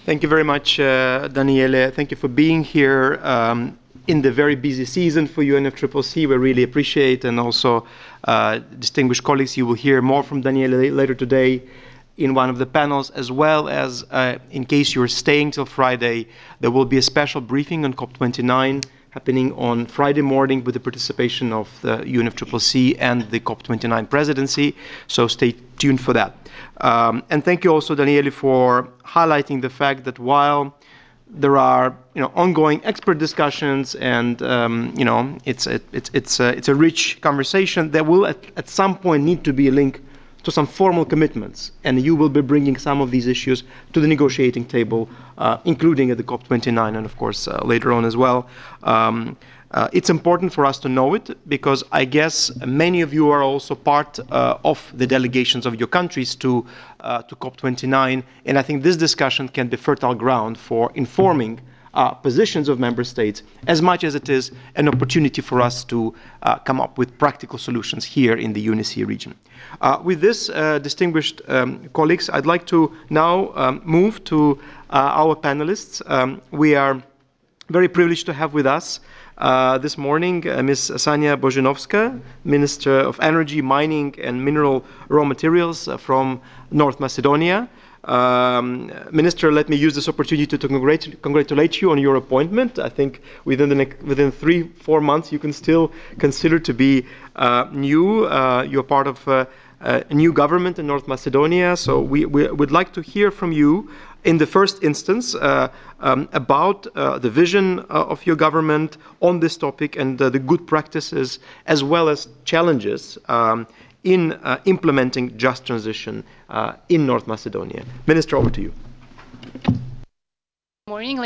Thank you very much, Daniele. Thank you for being here in the very busy season for UNFCCC. We really appreciate, and also distinguished colleagues, you will hear more from Daniele later today in one of the panels, as well as, in case you're staying till Friday, there will be a special briefing on COP29 happening on Friday morning with the participation of the UNFCCC and the COP29 presidency, so stay tuned for that. And thank you also, Daniele, for highlighting the fact that while there are ongoing expert discussions and it's a rich conversation, there will at some point need to be a link to some formal commitments, and you will be bringing some of these issues to the negotiating table, including at the COP29 and of course later on as well. It's important for us to know it because I guess many of you are also part of the delegations of your countries to COP29, and I think this discussion can be fertile ground for informing positions of member states as much as it is an opportunity for us to come up with practical solutions here in the UNECE region. With this, distinguished colleagues, I'd like to now move to our panelists. We are very privileged to have with us this morning Ms. Sania Bojanovska, Minister of Energy, Mining and Mineral Raw Materials from North Macedonia. Minister, let me use this opportunity to congratulate you on your appointment. I think within 3-4 months you can still consider to be new. You're part of a new government in North Macedonia, so we would like to hear from you in the first instance about the vision of your government on this topic and the good practices as well as challenges in implementing just transition in North Macedonia. Minister, over to you. Good morning.